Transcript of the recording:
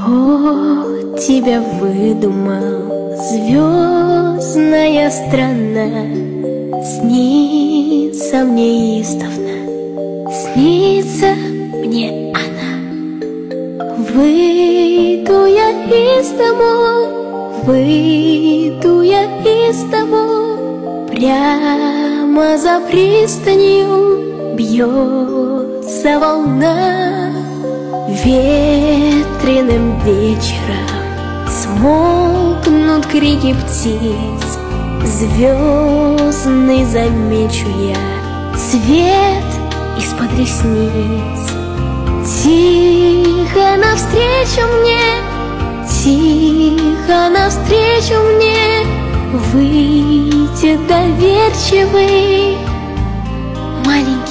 Кто тебя выдумал, звездная страна? Снится мне издавна, снится мне она. Выйду я из дому, выйду я из дому, прямо за пристанью бьется волна. Ветреным вечером смолкнут крики птиц, звездный замечу я свет из-под ресниц. Тихо навстречу мне, тихо навстречу мне выйдет доверчивый маленький